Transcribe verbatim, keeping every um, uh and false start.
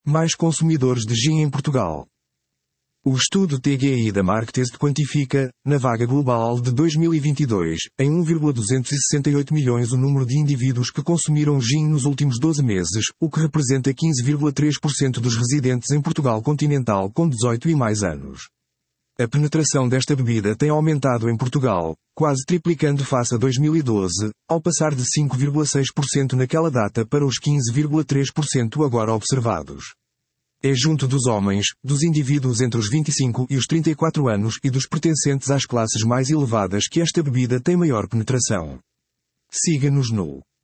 Mais consumidores de gin em Portugal. O estudo T G I da Marktest quantifica, na vaga global de dois mil e vinte e dois, em um vírgula duzentos e sessenta e oito milhões o número de indivíduos que consumiram gin nos últimos doze meses, o que representa quinze vírgula três por cento dos residentes em Portugal continental com dezoito e mais anos. A penetração desta bebida tem aumentado em Portugal, quase triplicando face a dois mil e doze, ao passar de cinco vírgula seis por cento naquela data para os quinze vírgula três por cento agora observados. É junto dos homens, dos indivíduos entre os vinte e cinco e os trinta e quatro anos e dos pertencentes às classes mais elevadas que esta bebida tem maior penetração. Siga-nos no